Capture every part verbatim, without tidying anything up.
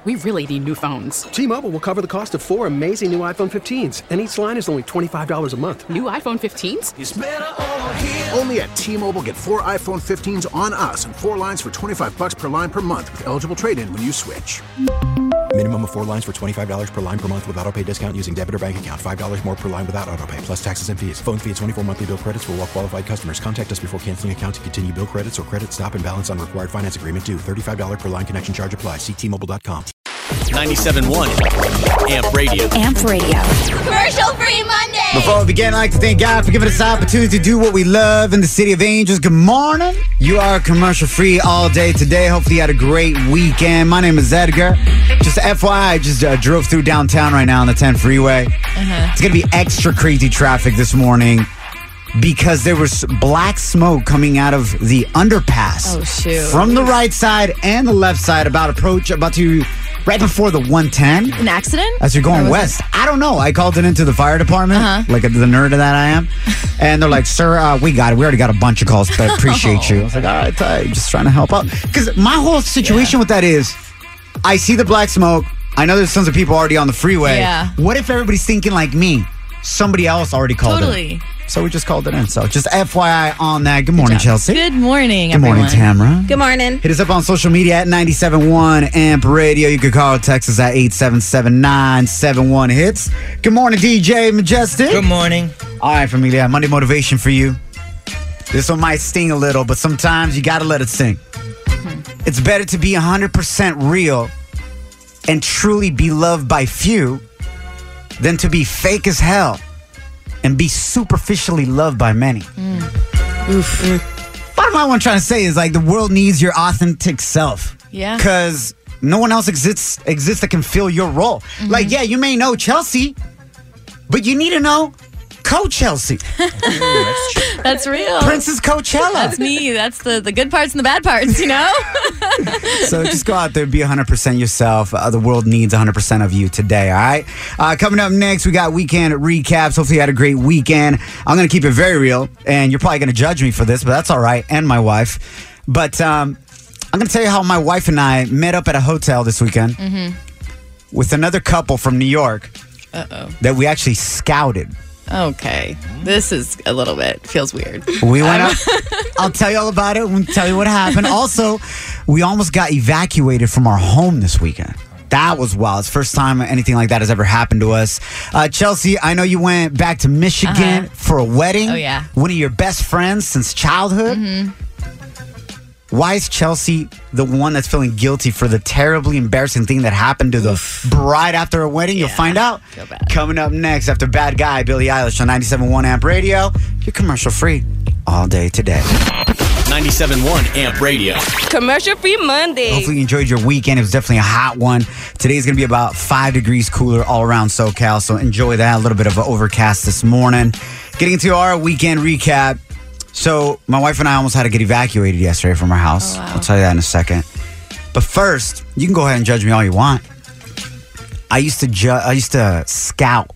We really need new phones. T-Mobile will cover the cost of four amazing new iPhone fifteens, and each line is only twenty-five dollars a month. New iPhone fifteens? It's better over here. Only at T-Mobile, get four iPhone fifteens on us and four lines for twenty-five dollars per line per month with eligible trade-in when you switch. Minimum of four lines for twenty-five dollars per line per month with autopay discount using debit or bank account. five dollars more per line without autopay, plus taxes and fees. Phone fee at twenty-four monthly bill credits for well-qualified customers. Contact us before canceling account to continue bill credits or credit stop and balance on required finance agreement due. thirty-five dollars per line connection charge applies. See T Mobile dot com. ninety-seven point one Amp Radio. Amp Radio. Commercial Free Monday. Before we begin, I'd like to thank God for giving us the opportunity to do what we love in the City of Angels. Good morning. You are commercial free all day today. Hopefully you had a great weekend. My name is Edgar. Just F Y I, I just uh, drove through downtown right now on the ten freeway. Uh-huh. It's going to be extra crazy traffic this morning because there was black smoke coming out of the underpass. Oh, shoot. From the right side and the left side, about approach, about to... right before the one ten. An accident? As you're going west. It? I don't know. I called it into the fire department, uh-huh. like the nerd that I am. And they're like, sir, uh, we got it. We already got a bunch of calls, but appreciate you. I was like, all right, I'm just trying to help out. Because my whole situation yeah. with that is, I see the black smoke. I know there's tons of people already on the freeway. Yeah. What if everybody's thinking like me? Somebody else already called totally. it. So we just called it in. So just F Y I on that. Good morning, Good Chelsea. Good morning, Good everyone. morning, Tamara. Good morning. Hit us up on social media at ninety-seven point one Amp Radio. You can call or text us at eight seven seven, nine seven one, hits. Good morning, D J Majestic. Good morning. All right, familia. Monday motivation for you. This one might sting a little, but sometimes you got to let it sting. Mm-hmm. It's better to be one hundred percent real and truly be loved by few than to be fake as hell and be superficially loved by many. Mm. Oof. Mm. Bottom line, what I'm trying to say is like the world needs your authentic self. Yeah. Because no one else exists exists that can fill your role. Mm-hmm. Like, yeah, you may know Chelsea, but you need to know Coach Chelsea. That's real. Princess Coachella. That's me. That's the, the good parts and the bad parts, you know? So just go out there and be one hundred percent yourself. Uh, the world needs one hundred percent of you today, all right? Uh, coming up next, we got weekend recaps. Hopefully you had a great weekend. I'm going to keep it very real, and you're probably going to judge me for this, but that's all right, and my wife. But um, I'm going to tell you how my wife and I met up at a hotel this weekend mm-hmm. with another couple from New York Uh-oh. that we actually scouted. Okay. This is a little bit, feels weird. We went up. I'll tell you all about it. We'll tell you what happened. Also, we almost got evacuated from our home this weekend. That was wild. It's the first time anything like that has ever happened to us. Uh, Chelsea, I know you went back to Michigan uh-huh. for a wedding. Oh, yeah. One of your best friends since childhood. Mm-hmm. Why is Chelsea the one that's feeling guilty for the terribly embarrassing thing that happened to the Oof. bride after a wedding? Yeah, You'll find out. Feel bad. Coming up next after Bad Guy, Billie Eilish on ninety-seven point one Amp Radio. You're commercial free all day today. ninety-seven point one Amp Radio. Commercial Free Monday. Hopefully you enjoyed your weekend. It was definitely a hot one. Today's going to be about five degrees cooler all around SoCal, so enjoy that. A little bit of an overcast this morning. Getting into our weekend recap. So my wife and I almost had to get evacuated yesterday from our house. Oh, wow. I'll tell you that in a second. But first, you can go ahead and judge me all you want. I used to ju- I used to scout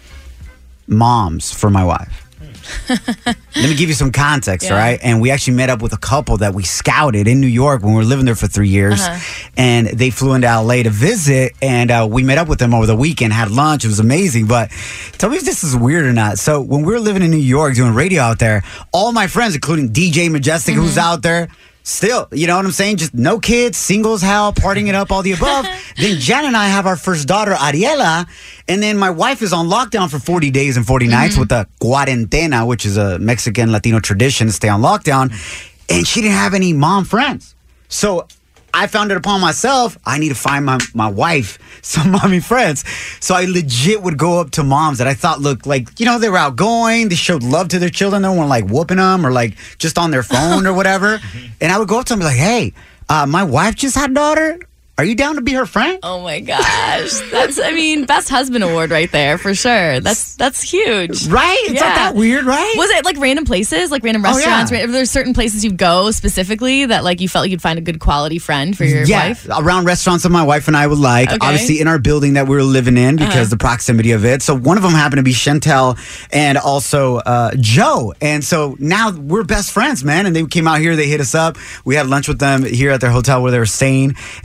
moms for my wife. Let me give you some context, yeah. all right? And we actually met up with a couple that we scouted in New York when we were living there for three years. Uh-huh. And they flew into L A to visit, and uh, we met up with them over the weekend, had lunch. It was amazing. But tell me if this is weird or not. So when we were living in New York doing radio out there, all my friends, including D J Majestic, mm-hmm. who's out there, still, you know what I'm saying? Just no kids, single as hell, partying it up, all the above. Then Jen and I have our first daughter, Ariela. And then my wife is on lockdown for forty days and forty mm-hmm. nights with the cuarentena, which is a Mexican Latino tradition to stay on lockdown. And she didn't have any mom friends. So I found it upon myself. I need to find my, my wife some mommy friends. So I legit would go up to moms that I thought looked like, you know, they were outgoing. They showed love to their children. They weren't like whooping them or like just on their phone or whatever. And I would go up to them and be like, hey, uh, my wife just had a daughter. Are you down to be her friend? Oh my gosh. That's, I mean, best husband award right there for sure. That's that's huge. Right? It's yeah. not that weird, right? Was it like random places, like random restaurants? Oh, yeah. There's certain places you go specifically that like you felt like you'd find a good quality friend for your yeah, wife? Around restaurants that my wife and I would like. Okay. Obviously in our building that we were living in because uh-huh. the proximity of it. So one of them happened to be Chantel and also uh, Joe. And so now we're best friends, man. And they came out here. They hit us up. We had lunch with them here at their hotel where they were staying in L A.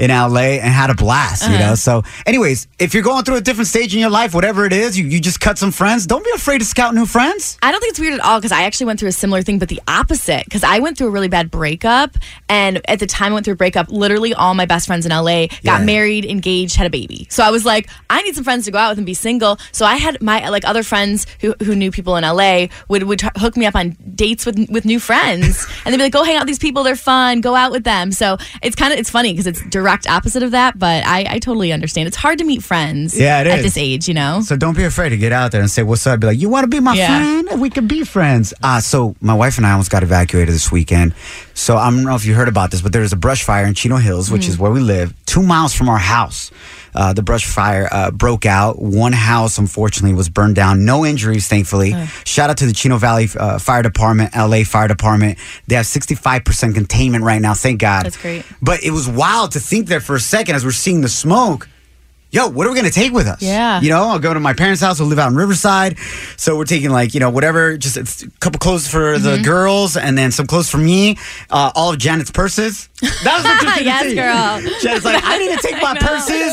A and had a blast, uh-huh. you know? So anyways, if you're going through a different stage in your life, whatever it is, you, you just cut some friends. Don't be afraid to scout new friends. I don't think it's weird at all because I actually went through a similar thing, but the opposite. Because I went through a really bad breakup. And at the time I went through a breakup, literally all my best friends in L A got yeah. married, engaged, had a baby. So I was like, I need some friends to go out with and be single. So I had my like other friends who, who knew people in L A would, would t- hook me up on dates with with new friends. And they'd be like, go hang out with these people. They're fun. Go out with them. So it's kind of, it's funny because it's direct opposite of that. But I, I totally understand. It's hard to meet friends yeah, it at is. this age, you know? So don't be afraid to get out there and say, what's up? Be like, you want to be my yeah. friend? We could be friends. Uh, so my wife and I almost got evacuated this weekend. So I don't know if you heard about this, but there was a brush fire in Chino Hills, which mm. is where we live, two miles from our house. Uh, the brush fire uh, broke out. One house, unfortunately, was burned down. No injuries, thankfully. Uh. Shout out to the Chino Valley uh, Fire Department, L A Fire Department. They have sixty-five percent containment right now, thank God. That's great. But it was wild to think there for a second as we're seeing the smoke. Yo, what are we going to take with us? Yeah. You know, I'll go to my parents' house. We'll live out in Riverside. So we're taking like, you know, whatever, just a couple clothes for mm-hmm. the girls and then some clothes for me. Uh, all of Janet's purses. That was what you Yes, girl. Janet's like, I need to take my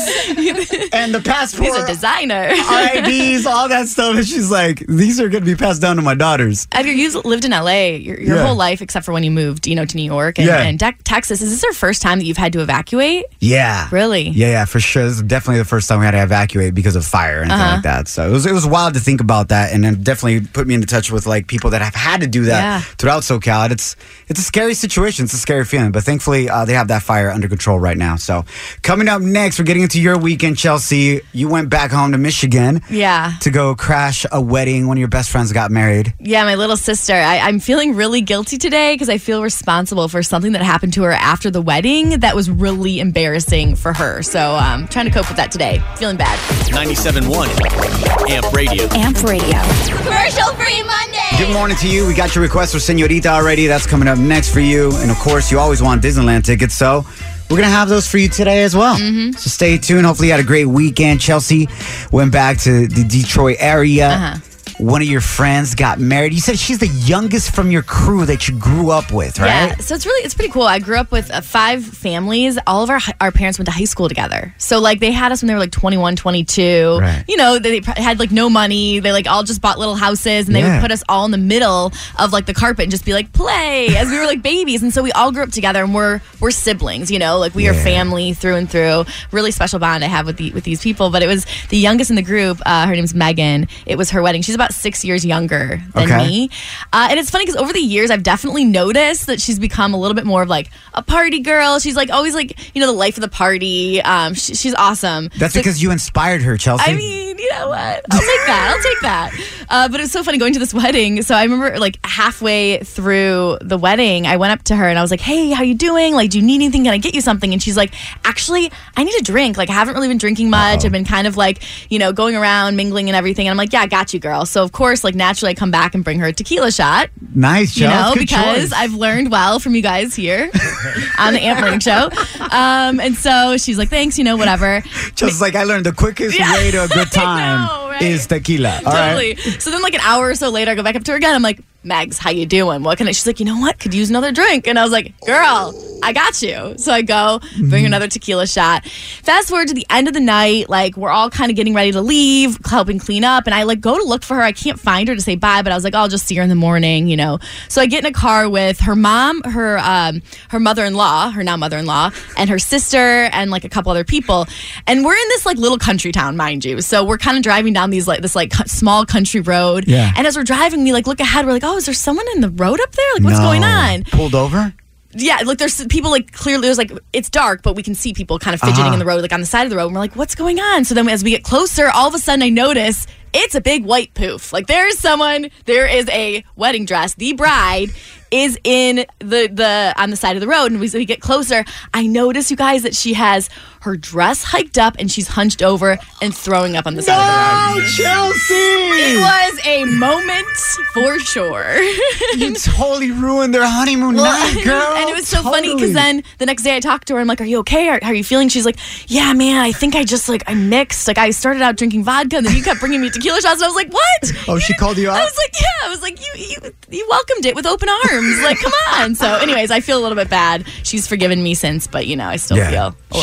purses and the passport. He's a designer. I Ds, all that stuff. And she's like, these are going to be passed down to my daughters. Edgar, you lived in L A your, your yeah. whole life except for when you moved, you know, to New York and, yeah. and De- Texas. Is this your first time that you've had to evacuate? Yeah. Really? Yeah, yeah, for sure. This is definitely the first time we had to evacuate because of fire or anything uh-huh. like that. So it was it was wild to think about that, and then definitely put me into touch with like people that have had to do that yeah. throughout SoCal. And it's it's a scary situation. It's a scary feeling, but thankfully uh, they have that fire under control right now. So coming up next, we're getting into your weekend, Chelsea. You went back home to Michigan, yeah, to go crash a wedding. One of your best friends got married. Yeah, my little sister. I, I'm feeling really guilty today because I feel responsible for something that happened to her after the wedding that was really embarrassing for her. So um, trying to cope with that today. Feeling bad. ninety-seven point one Amp Radio. Amp Radio. Commercial Free Monday. Good morning to you. We got your request for Senorita already. That's coming up next for you. And of course, you always want Disneyland tickets, so we're going to have those for you today as well. Mm-hmm. So stay tuned. Hopefully you had a great weekend. Chelsea went back to the Detroit area. Uh-huh. One of your friends got married. You said she's the youngest from your crew that you grew up with, right? Yeah, so it's really, it's pretty cool. I grew up with uh, five families. All of our our parents went to high school together. So like they had us when they were like twenty-one, twenty-two. Right. You know, they had like no money. They like all just bought little houses and they yeah. would put us all in the middle of like the carpet and just be like, play, as we were like babies. And so we all grew up together and we're we're siblings, you know, like we yeah. are family through and through. Really special bond I have with the with these people. But it was the youngest in the group. Uh, her name's Megan. It was her wedding. She's about six years younger than okay. me. Uh, and it's funny because over the years, I've definitely noticed that she's become a little bit more of like a party girl. She's like always like, you know, the life of the party. Um, she, she's awesome. That's so, because you inspired her, Chelsea. I mean, you know what? I'll take that. I'll take that. Uh, but it was so funny going to this wedding. So I remember like halfway through the wedding, I went up to her and I was like, hey, how you doing? Like, do you need anything? Can I get you something? And she's like, actually, I need a drink. Like, I haven't really been drinking much. Uh-oh. I've been kind of like, you know, going around, mingling and everything. And I'm like, yeah, I got you, girl. So of course, like naturally I come back and bring her a tequila shot. Nice, Chelsea. You know, Good because choice. I've learned well from you guys here on the Amp Morning Show. Um, and so she's like, thanks, you know, whatever. Just like I learned the quickest yeah. way to a good time know, right? is tequila. All totally. Right? So then like an hour or so later, I go back up to her again. I'm like, Mags, how you doing? What can I? She's like, you know what? Could use another drink. And I was like, girl, I got you. So I go, bring her another tequila shot. Fast forward to the end of the night, like we're all kind of getting ready to leave, helping clean up. And I like go to look for her. I can't find her to say bye, but I was like, oh, I'll just see her in the morning, you know. So I get in a car with her mom, her um, her mother-in-law, her now mother-in-law, and her sister, and like a couple other people. And we're in this like little country town, mind you. So we're kind of driving down these like this like small country road. Yeah. And as we're driving, we like look ahead. We're like, oh, is there someone in the road up there? Like, what's no. going on? Pulled over? Yeah, look, there's people like clearly, there's like, it's dark, but we can see people kind of fidgeting uh-huh. in the road, like on the side of the road. And we're like, what's going on? So then as we get closer, all of a sudden I notice it's a big white poof. Like there is someone, there is a wedding dress. The bride is in the, the on the side of the road. And as we get closer, I notice, you guys, that she has her dress hiked up and she's hunched over and throwing up on the side no, of the road. Chelsea! It was a moment for sure. You totally ruined their honeymoon well, night, girl. And it was so totally. funny because then the next day I talked to her. I'm like, are you okay? How are you feeling? She's like, yeah, man, I think I just like, I mixed. Like I started out drinking vodka and then you kept bringing me tequila shots. And I was like, what? Oh, she called you out? I was like, yeah. I was like, you, you, you welcomed it with open arms. Like, come on. So anyways, I feel a little bit bad. She's forgiven me since, but you know, I still yeah. feel a little she bad will about never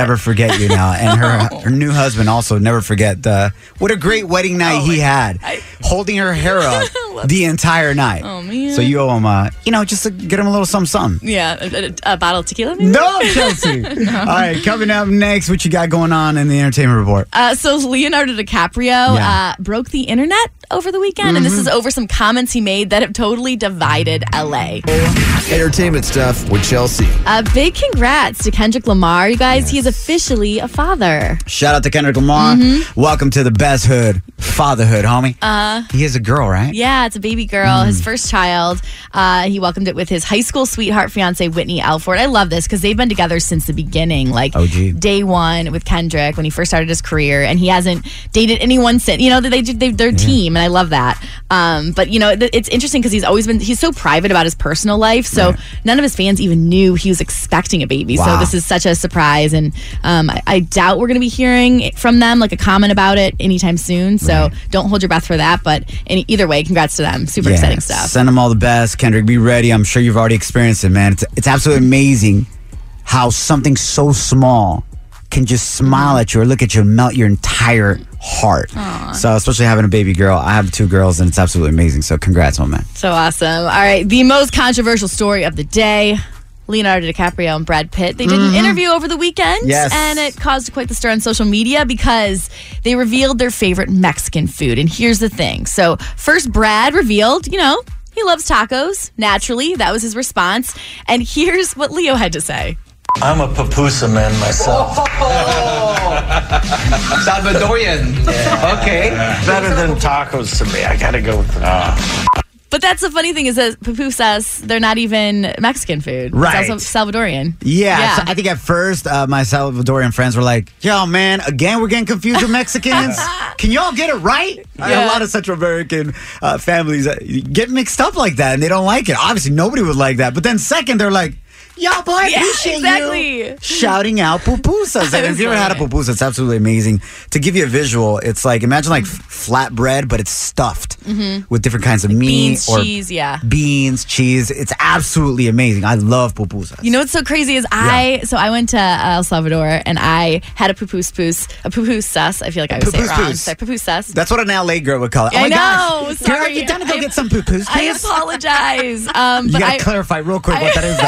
never forget you now. And her her new husband also never forget the what a great wedding night Oh he my- had, I- holding her hair up the entire night. Oh, man. So you owe him, uh, you know, just to get him a little something, something. Yeah, a, a, a bottle of tequila, maybe? No, Chelsea. All right, coming up next, what you got going on in the entertainment report? Uh, so Leonardo DiCaprio Yeah. uh, broke the internet over the weekend, and this is over some comments he made that have totally divided L A. Entertainment stuff with Chelsea. Uh, big congrats to Kendrick Lamar, you guys. He is officially a father. Shout out to Kendrick Lamar. Welcome to the best hood, fatherhood, homie. Uh, he is a girl, right? Yeah, it's a baby girl, his first child. Uh, he welcomed it with his high school sweetheart fiance, Whitney Alford. I love this because they've been together since the beginning, like O G. day one with Kendrick when he first started his career, and he hasn't dated anyone since. You know, they, they, they're a team, and I love that. Um, but, you know, th- it's interesting because he's always been, he's so private about his personal life, so Right. none of his fans even knew he was expecting a baby. So Wow. this is such a surprise, and um, I, I doubt we're going to be hearing from them, like a comment about it anytime soon, so Right. don't hold your breath for that, but any, either way, congrats to them. Super Yeah, exciting stuff. Send them all the best. Kendrick, be ready. I'm sure you've already experienced it, man. It's, it's absolutely amazing how something so small can just smile at you or look at you and melt your entire heart. So, especially having a baby girl. I have two girls, and it's absolutely amazing. So, congrats, my man. So awesome. All right, the most controversial story of the day. Leonardo DiCaprio and Brad Pitt. They did an interview over the weekend, Yes. and it caused quite the stir on social media because they revealed their favorite Mexican food. And here's the thing. So first, Brad revealed, you know, he loves tacos. Naturally, that was his response. And here's what Leo had to say. I'm a pupusa man myself. Salvadorian. Okay. Better than tacos to me. I gotta go with the But that's the funny thing is that pupusas, they're not even Mexican food. Right. It's also Salvadorian. Yeah, Yeah. So I think at first uh, my Salvadorian friends were like, yo, man, again, we're getting confused with Mexicans. Can y'all get it right? I have Yeah. a lot of Central American uh, families that get mixed up like that, and they don't like it. Obviously, nobody would like that. But then second, they're like, y'all, boy, I Yeah, appreciate exactly. you shouting out pupusas. And if you ever had a pupusa, it's absolutely amazing. To give you a visual, it's like, imagine like f- flatbread, but it's stuffed with different kinds of meat. Beans, or cheese, yeah. Beans, cheese. It's absolutely amazing. I love pupusas. You know what's so crazy is I so I went to uh, El Salvador and I had a pupus pus a pupusas. I feel like I would say it wrong. Pupus-pus. Sorry, pupusas. That's what an L A girl would call it. Oh I my know. gosh. Girl, Sorry. you done to go I- get some pupus, I please? apologize. Um, You but gotta I, clarify real quick what that is,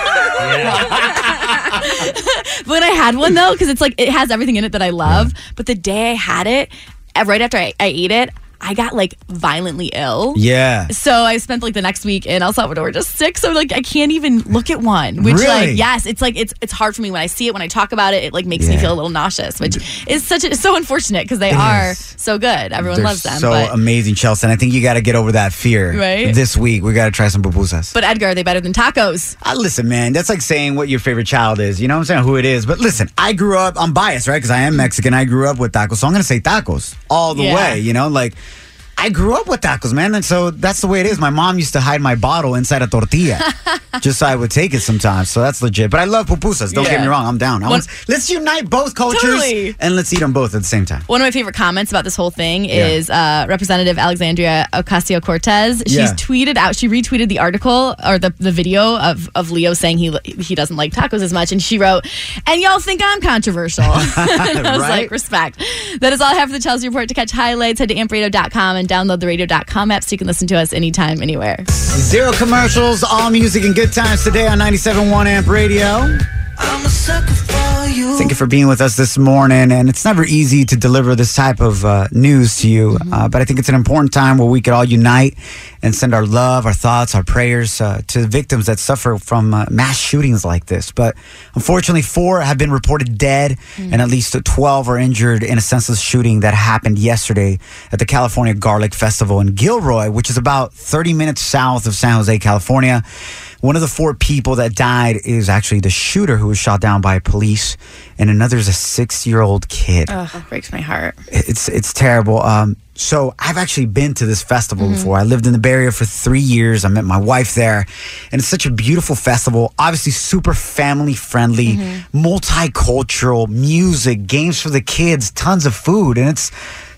though. when I had one though, because it's like it has everything in it that I love. But the day I had it, uh, right after I, I ate it, I got like violently ill. Yeah. So I spent like the next week in El Salvador just sick. So like I can't even look at one. Which Really? like yes, it's like it's it's hard for me when I see it. When I talk about it, it like makes me Yeah. feel a little nauseous, which is such a, so unfortunate because they are is. so good. Everyone They're loves them. so but, amazing, Chelsea. And I think you got to get over that fear. Right? This week, we got to try some pupusas. but Edgar, are they better than tacos? Uh, listen, man, that's like saying what your favorite child is. You know what I'm saying? Who it is. But listen, I grew up, I'm biased, right? Because I am Mexican. I grew up with tacos. So I'm going to say tacos all the Yeah. way, you know? Like, I grew up with tacos, man. And so that's the way it is. My mom used to hide my bottle inside a tortilla just so I would take it sometimes. So that's legit. But I love pupusas. Don't get Yeah. me wrong. I'm down. I One- want, let's unite both cultures Totally. and let's eat them both at the same time. One of my favorite comments about this whole thing Yeah. is uh, Representative Alexandria Ocasio-Cortez. She's Yeah. tweeted out, she retweeted the article or the, the video of, of Leo saying he he doesn't like tacos as much. And she wrote, and y'all think I'm controversial. And I was Right? like, respect. That is all I have for the Chelsea Report. To catch highlights, head to amp radio dot com and download the radio dot com app so you can listen to us anytime, anywhere. Zero commercials, all music and good times today on ninety-seven point one Amp Radio. I'm a sucker for you. Thank you for being with us this morning. And it's never easy to deliver this type of uh, news to you, uh, but I think it's an important time where we could all unite and send our love, our thoughts, our prayers uh, to victims that suffer from uh, mass shootings like this. But unfortunately, four have been reported dead, and at least twelve are injured in a senseless shooting that happened yesterday at the California Garlic Festival in Gilroy, which is about thirty minutes south of San Jose, California. One of the four people that died is actually the shooter who was shot down by police, and another is a six-year-old kid. Ugh, that breaks my heart. It's it's terrible. Um, so I've actually been to this festival before. I lived in the Bay Area for three years. I met my wife there, and it's such a beautiful festival. Obviously, super family friendly, multicultural music, games for the kids, tons of food, and it's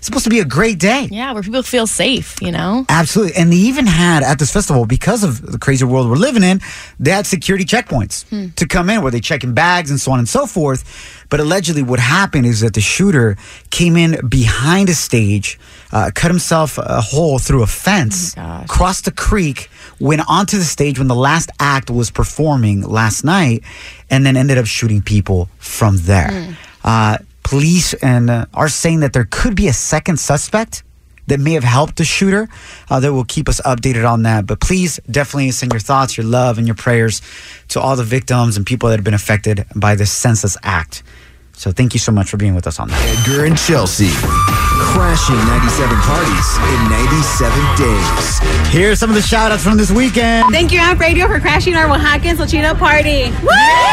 It's supposed to be a great day. Yeah, where people feel safe, you know? Absolutely. And they even had at this festival, because of the crazy world we're living in, they had security checkpoints hmm. to come in where they check in bags and so on and so forth. But allegedly what happened is that the shooter came in behind a stage, uh, cut himself a hole through a fence, oh crossed the creek, went onto the stage when the last act was performing last night, and then ended up shooting people from there. Hmm. Uh, police and uh, are saying that there could be a second suspect that may have helped the shooter. Uh, that will keep us updated on that. But please definitely send your thoughts, your love, and your prayers to all the victims and people that have been affected by this senseless act. So thank you so much for being with us on that. Edgar and Chelsea, crashing ninety-seven parties in ninety-seven days. Here's some of the shout-outs from this weekend. Thank you, Amp Radio, for crashing our Oaxacan Xochitl party. Woo!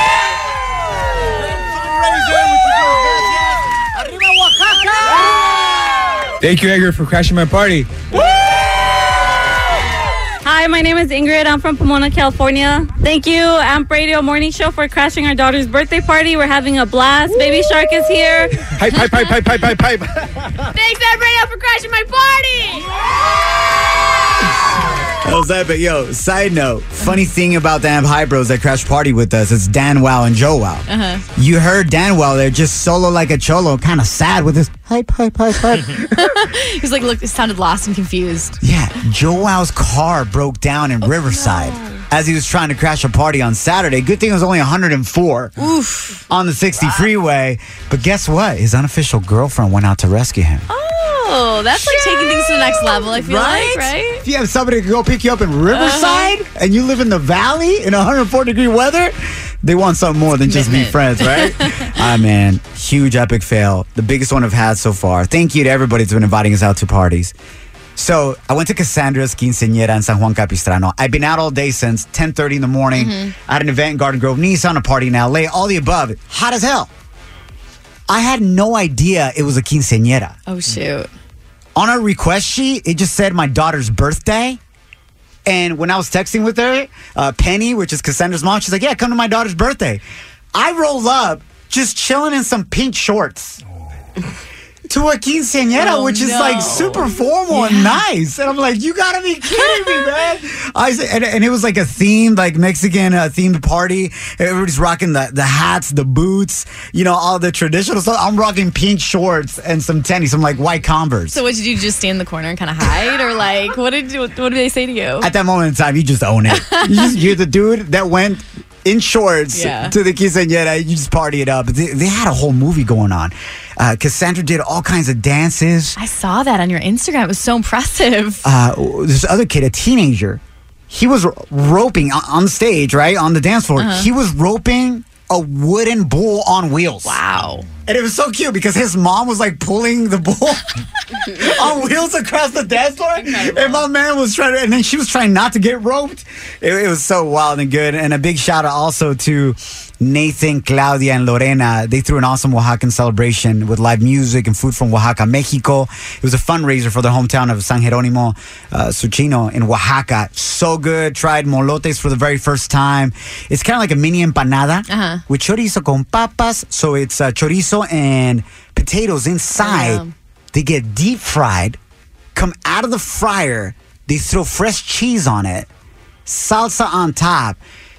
Thank you, Edgar, for crashing my party. Hi, my name is Ingrid. I'm from Pomona, California. Thank you, Amp Radio Morning Show, for crashing our daughter's birthday party. We're having a blast. Baby Shark is here. Hype, hype, hype, hype, hype, hype, hype. Thanks, Amp Radio, for crashing my party. That was epic. Yo, side note, funny thing about the Amp High Bros that crashed party with us is Dan Wow and Joe Wow. Uh-huh. You heard Dan Wow there just solo like a cholo, kind of sad with his hype, hype, hype, hype. He was like, look, it sounded lost and confused. Yeah, Joe Wow's car broke down in oh, Riverside no. as he was trying to crash a party on Saturday. Good thing it was only one hundred four Oof. on the sixty wow. freeway. But guess what? His unofficial girlfriend went out to rescue him. Oh, that's like taking things to the next level, I feel right? like, right? If you have somebody to go pick you up in Riverside uh-huh. and you live in the valley in one hundred four degree weather, they want something more than just be friends, right? Ah, man, huge epic fail. The biggest one I've had so far. Thank you to everybody that's been inviting us out to parties. So I went to Cassandra's quinceañera in San Juan Capistrano. I've been out all day since ten thirty in the morning. Mm-hmm. I had an event in Garden Grove, Nissan, a party in L A, all the above. Hot as hell. I had no idea it was a quinceañera. Oh, shoot. On our request sheet, it just said my daughter's birthday. And when I was texting with her, uh, Penny, which is Cassandra's mom, she's like, yeah, come to my daughter's birthday. I roll up just chilling in some pink shorts. Oh. To a quinceañera, oh, which is no. like super formal yeah. and nice. And I'm like, you gotta be kidding me, man. I said, and, and it was like a themed, like Mexican uh, themed party. Everybody's rocking the, the hats, the boots, you know, all the traditional stuff. I'm rocking pink shorts and some tennies, some like white Converse. So what did you just stand in the corner and kind of hide? Or like, what did you, what did they say to you? At that moment in time, you just own it. you just, you're the dude that went in shorts yeah. to the quinceañera. You just party it up. They, they had a whole movie going on. Uh, Cassandra did all kinds of dances. I saw that on your Instagram. It was so impressive. Uh, this other kid, a teenager, he was roping on stage, right? On the dance floor. Uh-huh. He was roping a wooden bull on wheels. Wow. And it was so cute because his mom was like pulling the bull on wheels across the dance floor. Incredible. And my man was trying to, and then she was trying not to get roped. It, it was so wild and good. And a big shout out also to Nathan, Claudia, and Lorena. They threw an awesome Oaxacan celebration with live music and food from Oaxaca, Mexico. It was a fundraiser for their hometown of San Jerónimo, uh, Suchino in Oaxaca. So good. Tried molotes for the very first time. It's kind of like a mini empanada uh-huh. with chorizo con papas. So it's uh, chorizo and potatoes inside. Oh, yeah. They get deep fried, come out of the fryer. They throw fresh cheese on it, salsa on top.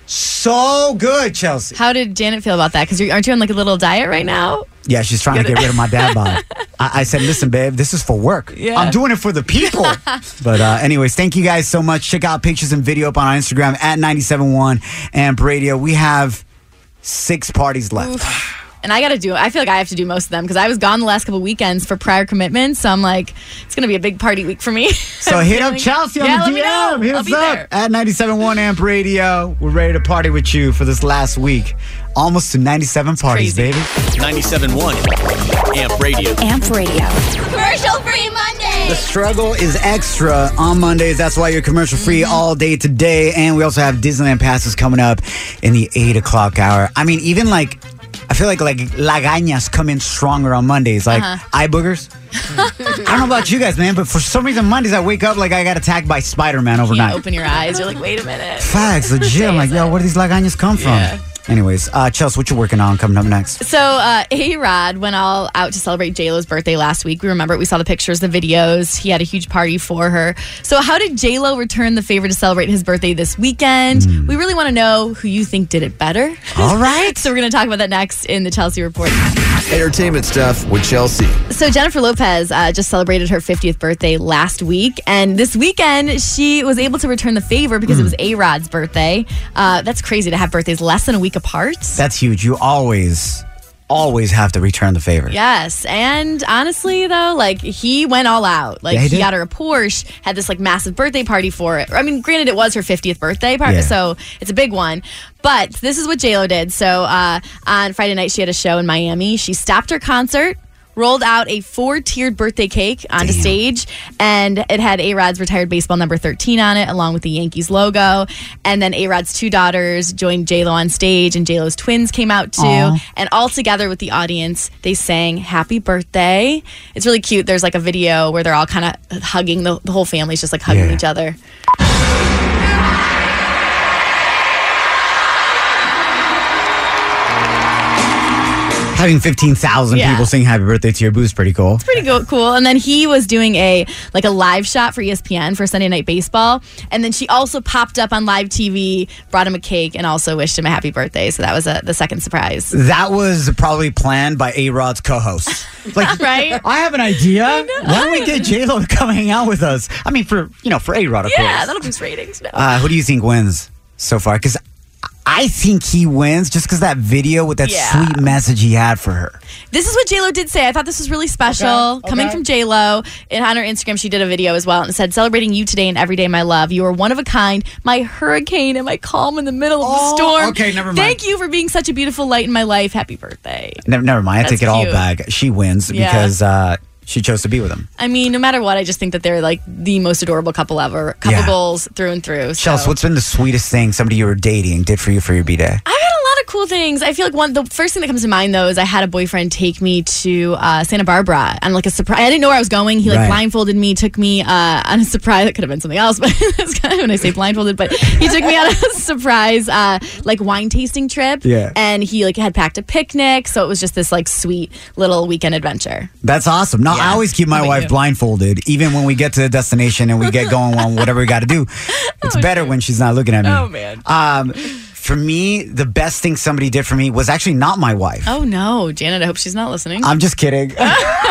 So good, Chelsea. How did Janet feel about that? Because aren't you on like a little diet right now? Yeah, she's trying to get rid of my dad bod. I, I said, listen, babe, this is for work. Yeah. I'm doing it for the people. But uh, anyways, thank you guys so much. Check out pictures and video up on our Instagram at ninety-seven point one Amp Radio. We have six parties left. Oof. And I got to do, I feel like I have to do most of them because I was gone the last couple weekends for prior commitments. So I'm like, it's going to be a big party week for me. So hit up Chelsea on yeah, the D M. Hit I'll us up there. At ninety-seven point one Amp Radio. We're ready to party with you for this last week. Almost to ninety-seven parties, crazy. baby. ninety-seven point one Amp Radio. Amp Radio. Commercial free Monday. The struggle is extra on Mondays. That's why you're commercial free mm-hmm. all day today. And we also have Disneyland passes coming up in the eight o'clock hour. I mean, even like, I feel like like lagañas come in stronger on Mondays, like uh-huh. eye boogers. I don't know about you guys, man, but for some reason Mondays I wake up like I got attacked by Spider-Man overnight. You open your eyes, you're like, wait a minute. Facts, legit. I'm like, yo, where do these lagañas come from? Yeah. Anyways, uh, Chelsea, what you working on coming up next? So, uh, A-Rod went all out to celebrate J-Lo's birthday last week. We remember it. We saw the pictures, the videos. He had a huge party for her. So, how did J-Lo return the favor to celebrate his birthday this weekend? Mm. We really want to know who you think did it better. All right. So, we're going to talk about that next in the Chelsea Report. Entertainment stuff with Chelsea. So, Jennifer Lopez uh, just celebrated her fiftieth birthday last week. And this weekend, she was able to return the favor because mm. it was A-Rod's birthday. Uh, that's crazy to have birthdays less than a week apart. That's huge. You always, always have to return the favor. Yes. And honestly, though, like, he went all out. Like, yeah, he, he did. got her a Porsche, had this, like, massive birthday party for it. I mean, granted, it was her fiftieth birthday party, yeah. so it's a big one. But this is what J-Lo did. So uh, on Friday night, she had a show in Miami. She stopped her concert, rolled out a four-tiered birthday cake onto Damn. stage, and it had A-Rod's retired baseball number thirteen on it, along with the Yankees logo. And then A-Rod's two daughters joined J-Lo on stage, and J-Lo's twins came out too. Aww. And all together with the audience, they sang "Happy Birthday." It's really cute. There's like a video where they're all kind of hugging. The, the whole family's just like hugging yeah. each other. Having fifteen thousand yeah. people sing happy birthday to your boo is pretty cool. It's pretty go- cool. And then he was doing a like a live shot for E S P N for Sunday Night Baseball. And then she also popped up on live T V, brought him a cake, and also wished him a happy birthday. So that was a, the second surprise. That was probably planned by A-Rod's co-host. Like, right? I have an idea. Why don't we get J-Lo to come hang out with us? I mean, for, you know, for A-Rod, of yeah, course. Yeah, that'll boost ratings. No. Uh, who do you think wins so far? Because I think he wins just because that video with that yeah. sweet message he had for her. This is what J-Lo did say. I thought this was really special. Okay, okay. Coming from J-Lo. And on her Instagram, she did a video as well and said, "Celebrating you today and every day, my love. You are one of a kind, my hurricane and my calm in the middle of oh, the storm. Okay, never mind. Thank you for being such a beautiful light in my life. Happy birthday." Never, never mind. I That's take it all cute. back. She wins yeah. because uh, she chose to be with him. I mean, no matter what, I just think that they're like the most adorable couple ever. Couple yeah. goals through and through. So. Chelsea, what's been the sweetest thing somebody you were dating did for you for your B-Day? I had a lot of cool things. I feel like one the first thing that comes to mind though is I had a boyfriend take me to uh, Santa Barbara on like a surprise. I didn't know where I was going. He like right. blindfolded me, took me uh, on a surprise. It could have been something else, but that's kind of when I say blindfolded. But he took me on a surprise uh, like wine tasting trip. Yeah, and he like had packed a picnic, so it was just this like sweet little weekend adventure. That's awesome. Now yeah. I always keep my wife you? blindfolded, even when we get to the destination and we get going on whatever we got to do. It's oh, better dude. when she's not looking at me. Oh man. Um, For me, the best thing somebody did for me was actually not my wife. Oh, no. Janet, I hope she's not listening. I'm just kidding. This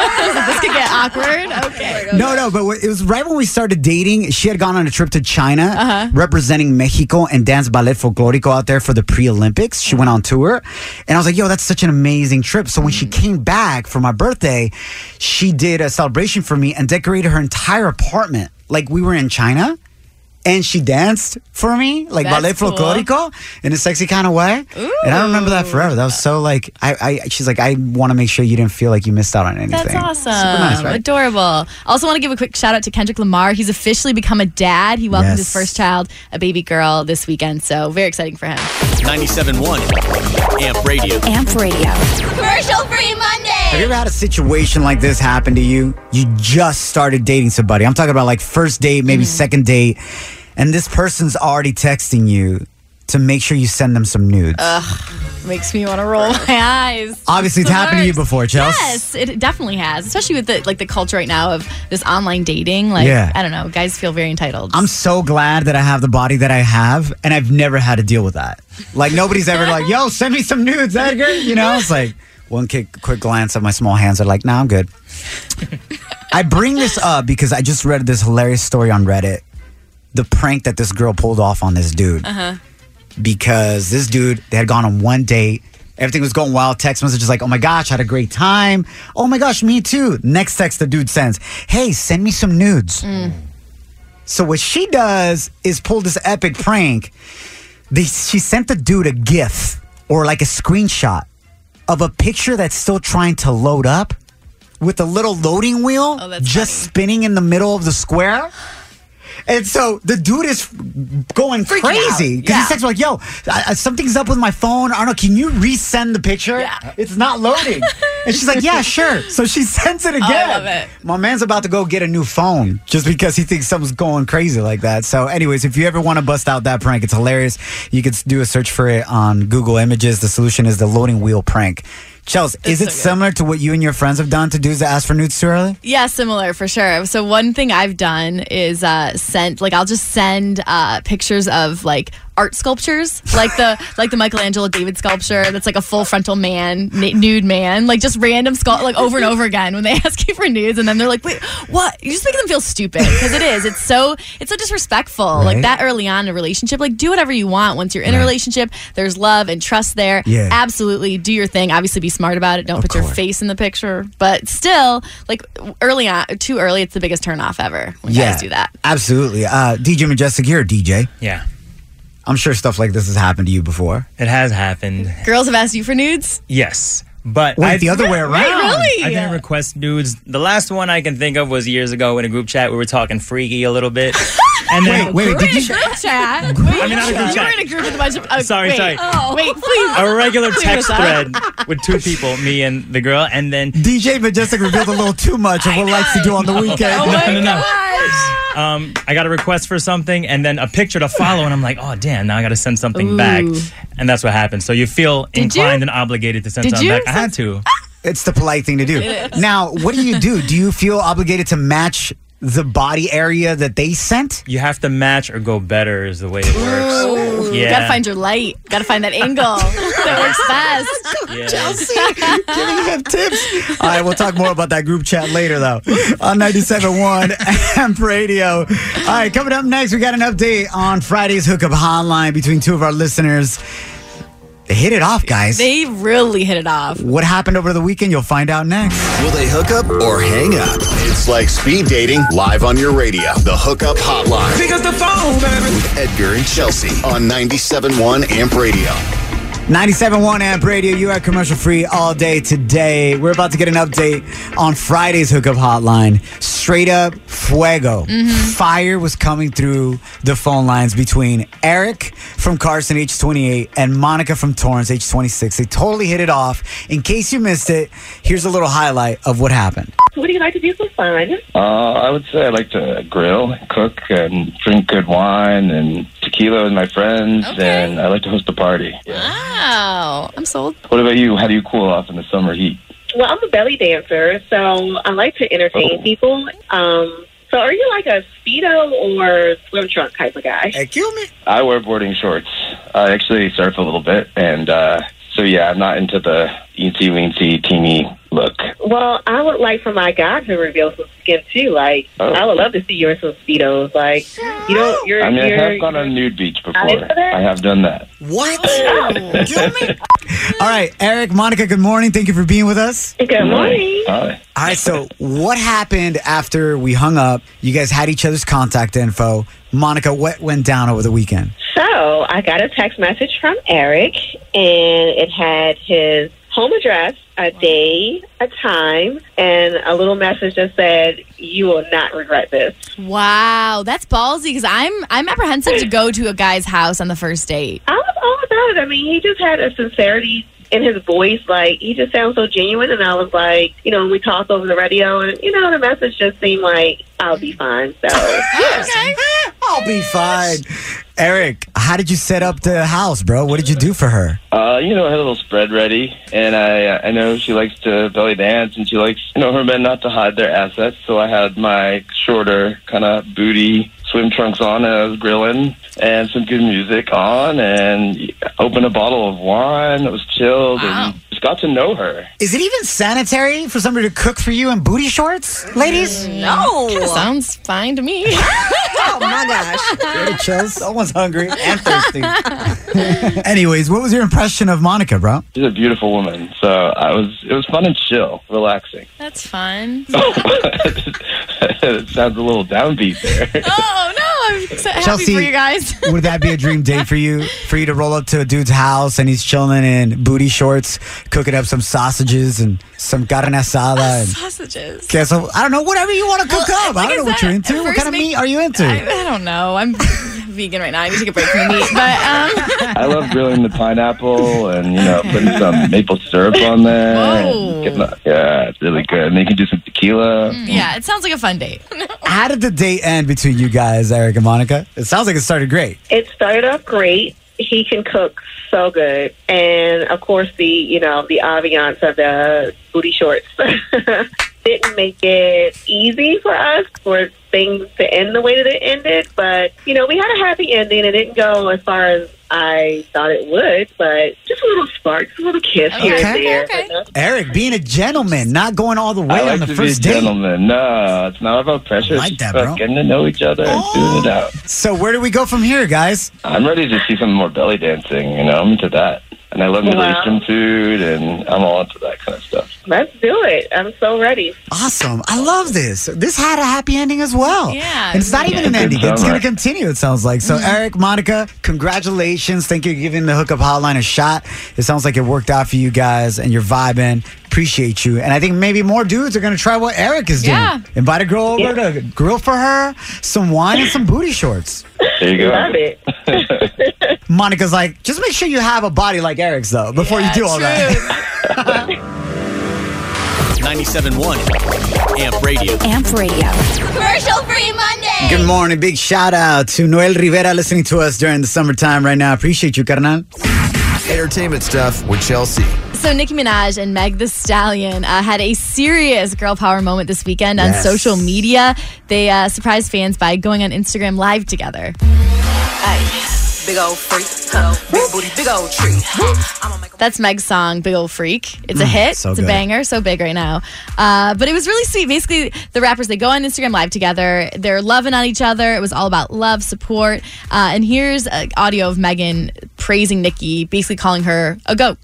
could get awkward. Okay. No, no, but it was right when we started dating. She had gone on a trip to China, uh-huh. representing Mexico and danced ballet folklorico out there for the pre-Olympics. She went on tour. And I was like, yo, that's such an amazing trip. So when she came back for my birthday, she did a celebration for me and decorated her entire apartment like we were in China. And she danced for me, like That's ballet cool. folklorico, in a sexy kind of way. Ooh. And I remember that forever. That was so like, I, I she's like, I want to make sure you didn't feel like you missed out on anything. That's awesome. Super nice, right? Adorable. Also want to give a quick shout out to Kendrick Lamar. He's officially become a dad. He welcomed yes. his first child, a baby girl, this weekend. So very exciting for him. ninety-seven point one Amp Radio. Amp Radio. Commercial free Monday. Have you ever had a situation like this happen to you? You just started dating somebody. I'm talking about like first date, maybe mm. second date. And this person's already texting you to make sure you send them some nudes. Ugh, makes me want to roll my eyes. Obviously, it's, it's happened to you before, Chelsea. Yes, it definitely has. Especially with the like the culture right now of this online dating. Like, yeah. I don't know, guys feel very entitled. I'm so glad that I have the body that I have, and I've never had to deal with that. Like, nobody's ever like, yo, send me some nudes, Edgar. You know, it's like one quick, quick glance at my small hands are like, nah, I'm good. I bring this up because I just read this hilarious story on Reddit. The prank that this girl pulled off on this dude. Uh-huh. Because this dude, they had gone on one date. Everything was going well. Text messages like, oh my gosh, had a great time. Oh my gosh, me too. Next text the dude sends, hey, send me some nudes. Mm. So what she does is pull this epic prank. They, she sent the dude a GIF or like a screenshot of a picture that's still trying to load up with a little loading wheel oh, just funny. spinning in the middle of the square. And so the dude is going Freaking crazy out. because Yeah. he texts like, "Yo, I, I- something's up with my phone. I don't know. Can you resend the picture? Yeah. It's not loading." And she's like, "Yeah, sure." So she sends it again. Oh, I love it. My man's about to go get a new phone just because he thinks something's going crazy like that. So, anyways, if you ever want to bust out that prank, it's hilarious. You can do a search for it on Google Images. The solution is the loading wheel prank. Chels, is it so good. similar to what you and your friends have done to dudes that ask for nudes too early? Yeah, similar for sure. So one thing I've done is uh, sent like I'll just send uh, pictures of like art sculptures, like the like the Michelangelo David sculpture that's like a full frontal man, n- nude man, like just random sculpt like over and over again when they ask you for nudes, and then they're like, "Wait, what?" You just make them feel stupid because it is. It's so it's so disrespectful. Right. Like that early on in a relationship, like do whatever you want. Once you're in a Right. relationship, there's love and trust there. Yeah. Absolutely, do your thing. Obviously, be smart about it. Don't Of put your course. face in the picture, but still, like early on, too early, it's the biggest turnoff ever when guys do that. Absolutely. Uh, D J Majestic, you're a D J. Yeah, I'm sure stuff like this has happened to you before. it has happened. Girls have asked you for nudes? Yes, but Wait, I, the other way around. Wait, really? I didn't request nudes. The last one I can think of was years ago in a group chat. We were talking freaky a little bit, and then Wait, wait, did you? Group chat? Wait, I mean, not a group you chat. were in a group with a bunch of. Oh, Sorry, wait. sorry. Oh, wait, please. a regular Clear text this up. thread with two people, me and the girl, and then D J Majestic revealed a little too much of what likes to do on the weekend. Oh my no, no. gosh. um, I got a request for something, and then a picture to follow, and I'm like, oh damn, now I got to send something Ooh. back, and that's what happened. So you feel Did you? inclined and obligated to send Did something you? back. I had to. It's the polite thing to do. It is. Now, what do you do? Do you feel obligated to match the body area that they sent? You have to match or go better is the way it works. Ooh, Yeah. Gotta find your light. Gotta find that angle that works best. Yeah. Chelsea, giving him tips. All right, we'll talk more about that group chat later, though, on ninety-seven point one Amp Radio. All right, coming up next, we got an update on Friday's hookup hotline between two of our listeners. They hit it off, guys. They really hit it off. What happened over the weekend? You'll find out next. Will they hook up or hang up? It's like speed dating live on your radio. The Hookup Hotline. Pick up the phone, baby. With Edgar and Chelsea on ninety-seven point one Amp Radio. ninety-seven point one Amp Radio, you are commercial free all day today. We're about to get an update on Friday's hookup hotline. Straight up fuego. Fire was coming through the phone lines between Eric from Carson, age twenty-eight, and Monica from Torrance, age twenty-six. They totally hit it off. In case you missed it, here's a little highlight of what happened. What do you like to do for fun? Uh, I would say I like to grill, cook, and drink good wine and tequila with my friends, Okay. and I like to host a party. Wow. I'm sold. What about you? How do you cool off in the summer heat? Well, I'm a belly dancer, so I like to entertain Oh. people. Um, so are you like a Speedo or swim trunk type of guy? Hey, kill me. I wear boarding shorts. I actually surf a little bit, and uh, so yeah, I'm not into the eensy-weensy, teeny look. Well, I would like for my guy to reveal some skin too. Like, Oh. I would love to see you in some Speedos. Like, you don't, you're, I mean, you're, I have gone on a nude beach before. I didn't know that. I have done that. What? Kill me. All right, Eric, Monica, good morning. Thank you for being with us. Good morning. Hi. All right, so what happened after we hung up? You guys had each other's contact info. Monica, what went down over the weekend? So I got a text message from Eric, and it had his home address, a day, a time, and a little message that said, "You will not regret this." Wow, that's ballsy because I'm I'm apprehensive to go to a guy's house on the first date. I was all about it. I mean, he just had a sincerity in his voice. Like, he just sounds so genuine. And I was like, you know, we talked over the radio, and, you know, the message just seemed like, I'll be fine. So, Okay. I'll be fine. Eric, how did you set up the house, bro? What did you do for her? Uh, you know, I had a little spread ready, and I I know she likes to belly dance, and she likes, you know, her men not to hide their assets, so I had my shorter kind of booty swim trunks on, and I was grilling, and some good music on, and opened a bottle of wine that was chilled, Wow. and just got to know her. Is it even sanitary for somebody to cook for you in booty shorts, ladies? No. Kind of sounds fine to me. Oh my gosh. Hey, Chels, someone's hungry and thirsty. Anyways, what was your impression of Monica, bro? She's a beautiful woman, so I was. It was fun and chill, relaxing. That's fun. It sounds a little downbeat there. Oh, I'm excited, happy Chelsea, for you guys. Would that be a dream date for you? For you to roll up to a dude's house and he's chilling in booty shorts, cooking up some sausages and some carne asada. And sausages. Queso. I don't know, whatever you want to cook Well, up. like I don't know I what said, you're into. at What first kind of make- meat are you into? I, I don't know. I'm vegan right now. I need to take a break from the meat. But um, I love grilling the pineapple and, you know, putting some maple syrup on there. Whoa. Getting the- yeah, it's really good. And then you can do some tequila. yeah, it sounds like a fun date. How did the date end between you guys, Eric and Monica? It sounds like it started great. It started off great. He can cook so good. And, of course, the, you know, the ambiance of the booty shorts didn't make it easy for us for things to end the way that it ended. But, you know, we had a happy ending. It didn't go as far as I thought it would, but just a little spark, a little kiss here and Okay, there. okay. But, Eric, being a gentleman, not going all the way I like on the to first be a date. gentleman. No, it's not about pressure. I like it's that, about bro. getting to know each other and doing it out. So where do we go from here, guys? I'm ready to see some more belly dancing. You know, I'm into that. And I love Middle Wow. Eastern food, and I'm all into that kind of stuff. let's do it. I'm so ready. Awesome. I love this. This had a happy ending as well. Yeah, And it's not yeah. even an Good ending. It's summer. going to continue, it sounds like. So, Eric, Monica, congratulations. Thank you for giving the Hookup Hotline a shot. It sounds like it worked out for you guys and you're vibing. Appreciate you. And I think maybe more dudes are going to try what Eric is doing. Yeah. Invite a girl over to grill for her, some wine and some booty shorts. There you go. Love it. Monica's like, just make sure you have a body like Eric's, though, before Yeah, you do all true. that. ninety-seven point one Amp Radio. Amp Radio. Commercial free Monday. Good morning. Big shout out to Noel Rivera listening to us during the summertime right now. Appreciate you, carnal. Entertainment stuff with Chelsea. So Nicki Minaj and Meg The Stallion uh, had a serious girl power moment this weekend on Yes. social media. They uh, surprised fans by going on Instagram Live together. Big old freak, huh? Big booty, big old tree. That's Meg's song, Big Ol' Freak. It's a Mm, hit. so it's a good. banger. So big right now. Uh, but it was really sweet. Basically, the rappers, they go on Instagram Live together. They're loving on each other. It was all about love, support. Uh, and here's uh, audio of Megan praising Nicki, basically calling her a goat.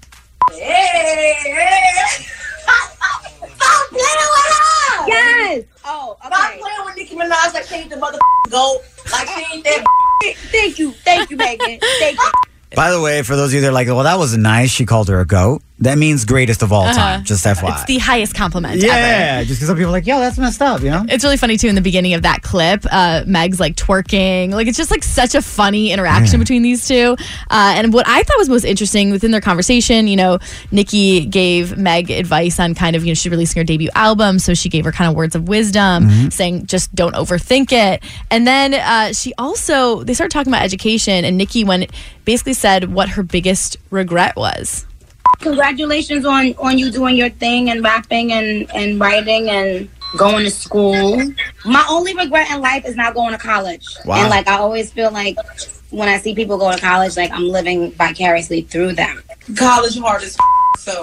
Stop playing with her! Yes. Oh, okay. Stop playing with Nicki Minaj like she ain't the mother goat. Like she ain't that. Thank you. Thank you, Megan. Thank you. By the way, for those of you that are like, well, that wasn't nice. She called her a goat. That means greatest of all Uh-huh. time. Just F Y I. It's the highest compliment yeah, ever. just because some people are like, yo, that's messed up, you know? It's really funny too in the beginning of that clip. Uh, Meg's like twerking, like it's just like such a funny interaction Yeah. between these two. Uh, and what I thought was most interesting within their conversation, you know, Nicki gave Meg advice on kind of, you know, she's releasing her debut album, so she gave her kind of words of wisdom, Mm-hmm. saying just don't overthink it. And then uh, she also they started talking about education, and Nicki went basically said what her biggest regret was. Congratulations on, on you doing your thing and rapping and, and writing and going to school. My only regret in life is not going to college. Wow. And like I always feel like when I see people go to college, like I'm living vicariously through them. College hard as so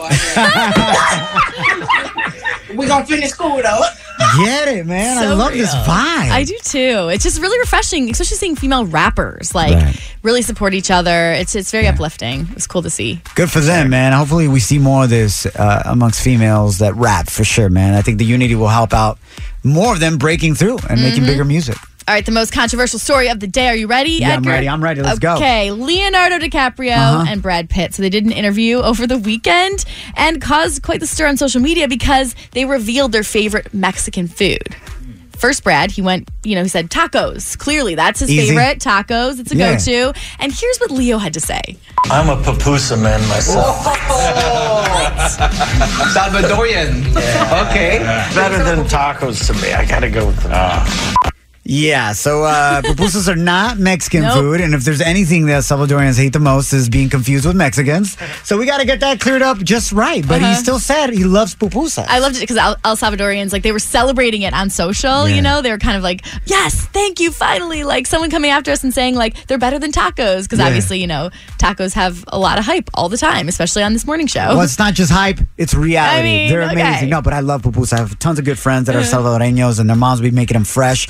I we gonna finish school though. Get it, man. I So love this real. vibe. I do too. It's just really refreshing, especially seeing female rappers like Right. really support each other. It's it's very uplifting. It's cool to see. Good for them, man. Hopefully, we see more of this uh, amongst females that rap for sure, man. I think the unity will help out more of them breaking through and making Mhm. bigger music. All right, the most controversial story of the day. Are you ready, Yeah, I'm Edgar? ready. I'm ready. Let's go. Okay, Leonardo DiCaprio Uh-huh. and Brad Pitt. So they did an interview over the weekend and caused quite the stir on social media because they revealed their favorite Mexican food. First, Brad, he went, you know, he said tacos. Clearly, that's his Easy. favorite. Tacos. It's a Yeah. go-to. And here's what Leo had to say. I'm a pupusa man myself. Salvadorian. Okay. Better than tacos to me. I gotta go with them. Yeah, so uh, pupusas are not Mexican Nope. food, and if there's anything that Salvadorians hate the most is being confused with Mexicans. So we got to get that cleared up just right. But he Uh-huh. still said he loves pupusas. I loved it because El, El Salvadorians, like, they were celebrating it on social, Yeah. you know? They were kind of like, yes, thank you, finally. Like, someone coming after us and saying, like, they're better than tacos. Because Yeah. obviously, you know, tacos have a lot of hype all the time, especially on this morning show. Well, it's not just hype; it's reality. I mean, They're okay. amazing. No, but I love pupusas. I have tons of good friends that are Uh-huh. Salvadoreños, and their moms be making them fresh. And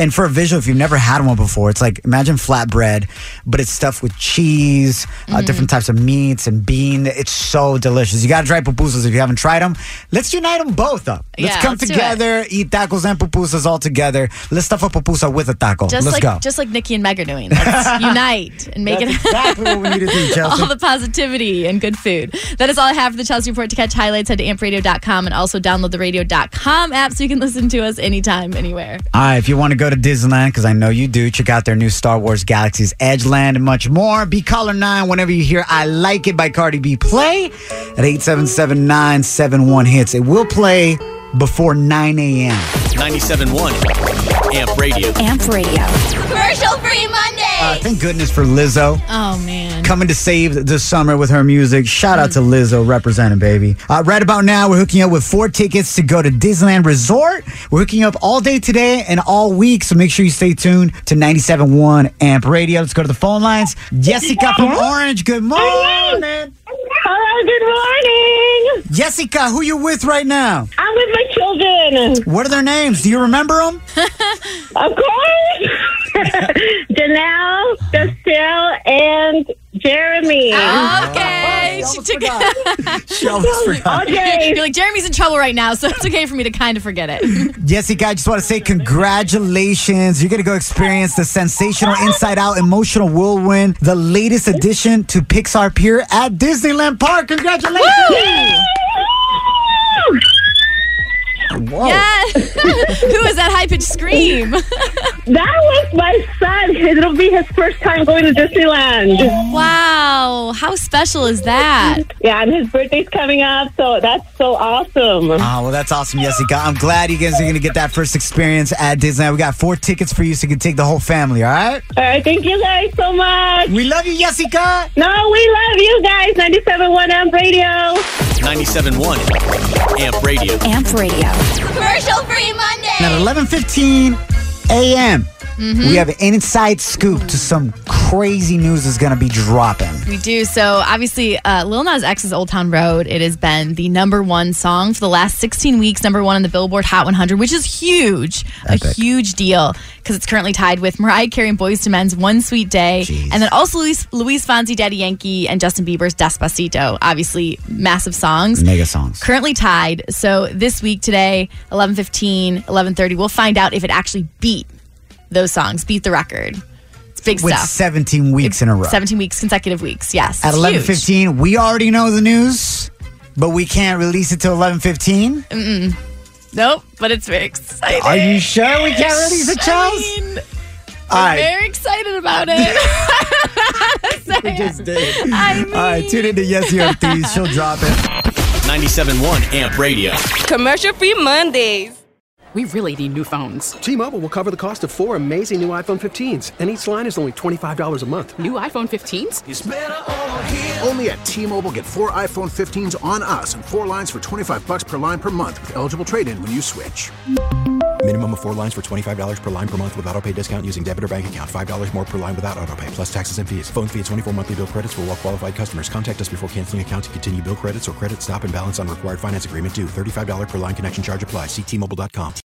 and for a visual, if you've never had one before, it's like, imagine flatbread, but it's stuffed with cheese, mm-hmm. uh, different types of meats and bean. It's so delicious. You got to try pupusas if you haven't tried them. Let's unite them both up. Let's Yeah, come let's do together, eat tacos and pupusas all together. Let's stuff a pupusa with a taco. Just Let's like go. just like Nikki and Meg are doing. Let's unite and make That's it exactly what we need to do, Chelsea. all the positivity and good food. That is all I have for the Chelsea Report. To catch highlights, head to amp radio dot com and also download the radio dot com app so you can listen to us anytime, anywhere. All right, if you want to go to Disneyland, because I know you do, check out their new Star Wars Galaxy's Edge Land and much more. Be caller nine whenever you hear I Like It by Cardi B play at eight seven seven, nine seven one, hits. It will play before nine a.m. ninety-seven point one Amp Radio. Amp Radio. Commercial free Monday. Uh, thank goodness for Lizzo. Oh, man. Coming to save the summer with her music. Shout out to Lizzo, representing, baby. Uh, right about now, we're hooking up with four tickets to go to Disneyland Resort. We're hooking up all day today and all week, so make sure you stay tuned to ninety-seven point one Amp Radio. Let's go to the phone lines. Jessica from Orange, good morning. Hello, good morning. Jessica, who you with right now? I'm with my children. What are their names? Do you remember them? Of course. Janelle, Castile, and Jeremy. Okay. Oh, she took She almost forgot. Okay. You're like, Jeremy's in trouble right now, so it's okay for me to kind of forget it. Jessica, I just want to say congratulations. You're going to go experience the sensational Inside Out emotional whirlwind, the latest addition to Pixar Pier at Disneyland Park. Congratulations. Whoa. Yes. Who is that high-pitched scream? That was my son. It'll be his first time going to Disneyland. Wow. How special is that? Yeah, and his birthday's coming up, so that's so awesome. Oh, well, that's awesome, Jessica. I'm glad you guys are going to get that first experience at Disneyland. We got four tickets for you so you can take the whole family, all right? All right, thank you guys so much. We love you, Jessica. No, we love you guys. ninety-seven point one Amp Radio. ninety-seven point one Amp Radio. Amp Radio. Commercial free Monday. At eleven fifteen a.m., Mm-hmm. we have an inside scoop to some crazy news that's going to be dropping. We do. So, obviously, uh, Lil Nas X's Old Town Road, it has been the number one song for the last sixteen weeks, number one on the Billboard Hot one hundred, which is huge. Epic. A huge deal because it's currently tied with Mariah Carey and Boyz two Men's One Sweet Day. Jeez. And then also Luis, Luis Fonsi, Daddy Yankee, and Justin Bieber's Despacito. Obviously, massive songs. Mega songs. Currently tied. So, this week today, eleven fifteen, eleven thirty, we'll find out if it actually beat those songs, beat the record. It's big With stuff. seventeen weeks in a row. seventeen weeks, consecutive weeks, yes. At It's eleven huge. fifteen, we already know the news, but we can't release it till eleven fifteen. Mm-mm. Nope, but it's very exciting. Are you sure we can't release it, Charles? I mean, All I'm right. very excited about it. We just did. I mean, All right, tune into Yesy Ortiz. She'll drop it. ninety-seven point one Amp Radio. Commercial free Mondays. We really need new phones. T-Mobile will cover the cost of four amazing new iPhone fifteens, and each line is only twenty-five dollars a month. New iPhone fifteens? Only at T-Mobile, get four iPhone fifteens on us and four lines for twenty-five bucks per line per month with eligible trade-in when you switch. Minimum of four lines for twenty-five dollars per line per month with autopay discount using debit or bank account. five dollars more per line without autopay, plus taxes and fees. Phone fee at twenty-four monthly bill credits for well-qualified customers. Contact us before canceling account to continue bill credits or credit stop and balance on required finance agreement due. thirty-five dollars per line connection charge applies. See T Mobile dot com.